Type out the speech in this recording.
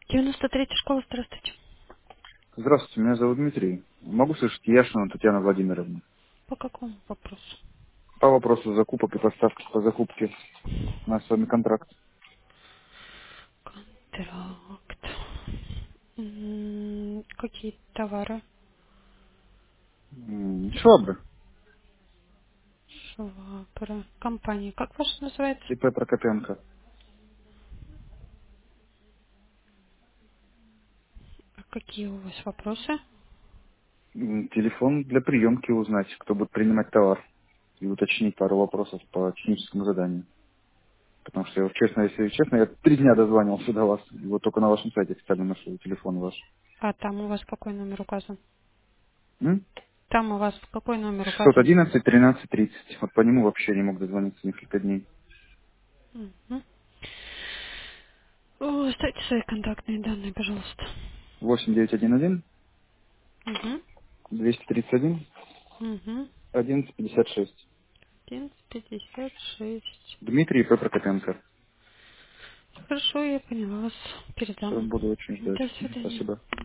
93-я школа, здравствуйте. Здравствуйте, меня зовут Дмитрий. Могу слышать Яшину Татьяну Владимировну. По какому вопросу? По вопросу закупок и поставки по закупке. У нас с вами контракт. Контракт. Какие товары? Швабры. Швабра. Компания. Как ваша называется? ИП Прокопенко. А какие у вас вопросы? Телефон для приемки узнать, кто будет принимать товар. И уточнить пару вопросов по техническому заданию. Потому что я, вот честно, если честно, я 3 дня дозванивался до вас. И вот только на вашем сайте официально нашел телефон ваш. А там у вас какой номер указан? М? Там у вас какой номер указан? 611 13 30. Вот по нему вообще не мог дозвониться несколько дней. Мгм. Оставьте свои контактные данные, пожалуйста. 8911 Угу. 231 Угу. 1156. 1156. Дмитрий П. Прокопенко. Хорошо, я поняла вас. Все, Передам. буду очень ждать. До свидания. Спасибо.